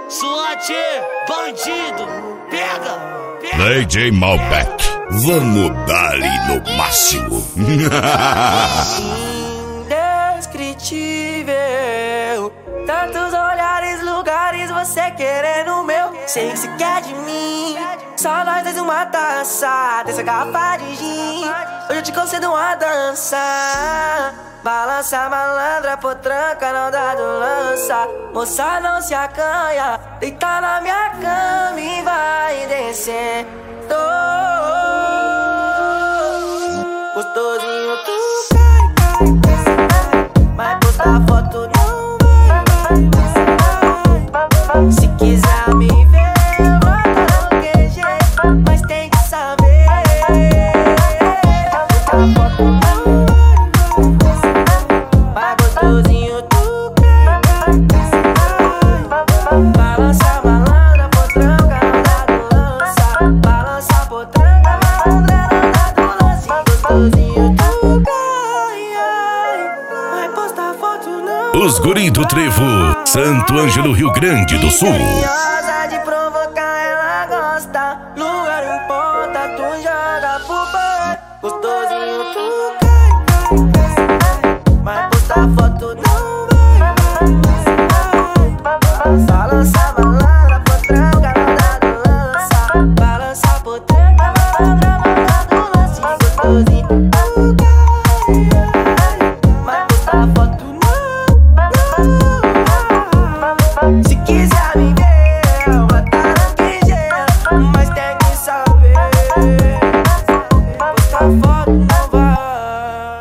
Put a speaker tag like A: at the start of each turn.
A: SWAT, bandido, pega!
B: DJ Malbec, vamos dar-lhe no máximo.
C: Indescritível, tantos olhares, lugares, você querendo o meu. Sei que se quer de mim, só nós dois uma taça dessa garrafa de gin. Hoje eu te concedo uma dança. Balança malandra, potranca, não dá do lança. Moça, não se acanha, deita na minha cama e vai descendo. Gostosinho, tu vai postar foto, não vai. Se quiser me ver, vai dar qualquer jeito, mas tem que saber. Postar foto, não vai. Gostosinho, tu balança malandra, potranca, não dá do lança. Balança potranca, malandra, não dá do lance. Gostosinho, tu vai postar foto, não.
B: Os guri do Trevo, Santo Ângelo, Rio Grande do Sul.
C: Curiosa de provocar, ela gosta. Lugar em ponta, tu joga pro bar. Gostosinho, tu cai.